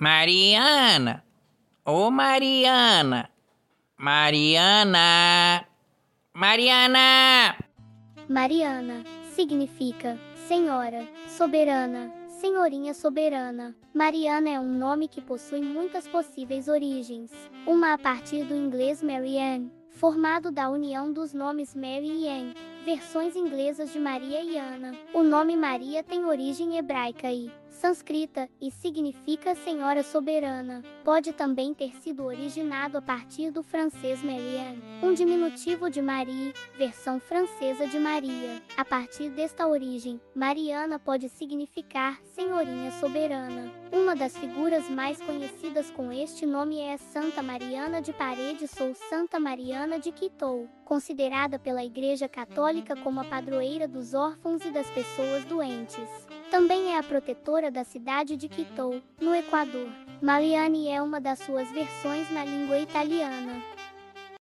Mariana! Ô Mariana! Mariana! Mariana! Mariana significa senhora, soberana, senhorinha soberana. Mariana é um nome que possui muitas possíveis origens. Uma a partir do inglês Marianne, formado da união dos nomes Mary e Anne, versões inglesas de Maria e Ana. O nome Maria tem origem hebraica e sânscrita e significa Senhora Soberana. Pode também ter sido originado a partir do francês Marianne, um diminutivo de Marie, versão francesa de Maria. A partir desta origem, Mariana pode significar Senhorinha Soberana. Uma das figuras mais conhecidas com este nome é Santa Mariana de Paredes ou Santa Mariana de Quito, considerada pela Igreja Católica como a padroeira dos órfãos e das pessoas doentes. Também é a protetora da cidade de Quito, no Equador. Mariane é uma das suas versões na língua italiana.